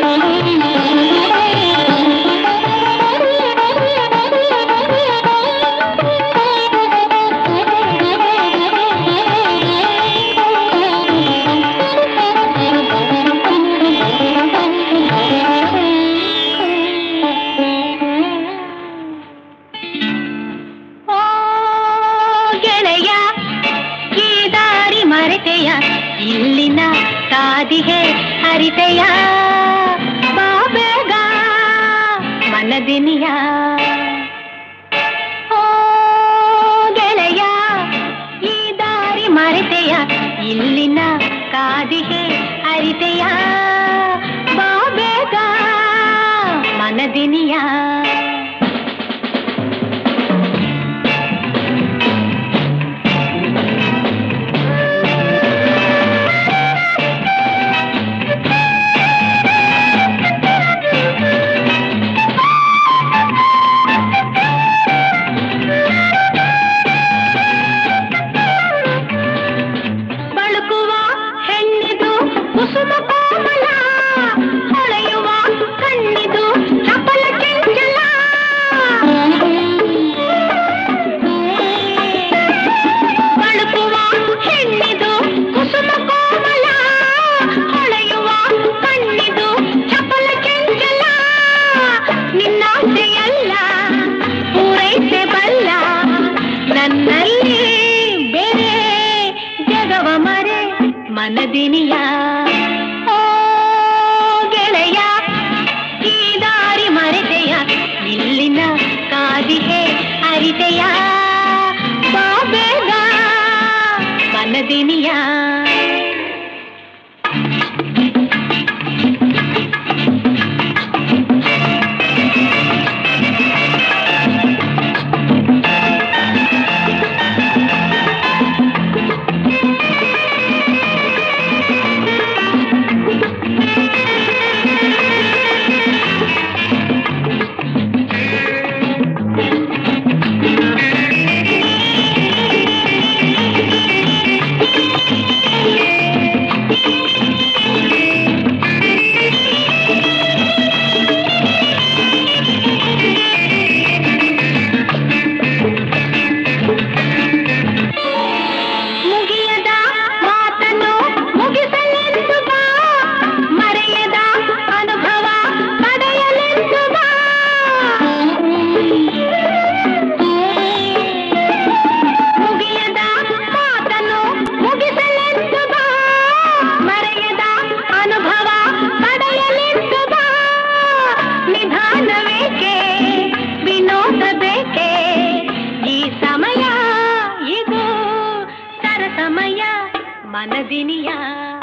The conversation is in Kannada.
ಇಲ್ಲಿನ ಕಾದಿಗೆ ಹರಿತೆಯ ಬಾಬೇಗ ಮನದಿನಿಯ ಓ ಗೆಳೆಯ ಈ ದಾರಿ ಮರೆತೆಯ ಇಲ್ಲಿನ ಕಾದಿಗೆ ಹರಿತೆಯ ಬಾಬೇಗ ಮನದಿನಿಯ ಕುಸುಮ ಕೋಮಲ ಹೊಳೆಯುವ ಕಣ್ಣಿದು ಚಪಲ ಚಂಚಲ ಬಳುಕುವ ಹೆಣ್ಣಿದು ಕುಸುಮ ಕೋಮಲ ಹೊಳೆಯುವ ಕಣ್ಣಿದು ಚಪಲ ಚಂಚಲ ನಿನ್ನಾಸೆಯಲ್ಲ ಪೂರೈಸೆ ಬಲ್ಲ ನನ್ನಲ್ಲಿ ಬೇರೆ ಜಗವ ಮರೆ ಮನದಿನಿಯ ಇಲ್ಲಿನ ಕಾದಿಗೆ ಹರಿತೆಯ ಬಾಬೇಗ ಮನದಿನಿಯ ವಿನೋದ ಬೇಕೆ ಈ ಸಮಯ ಇದು ಸರಸಮಯ ಮನದಿನಿಯ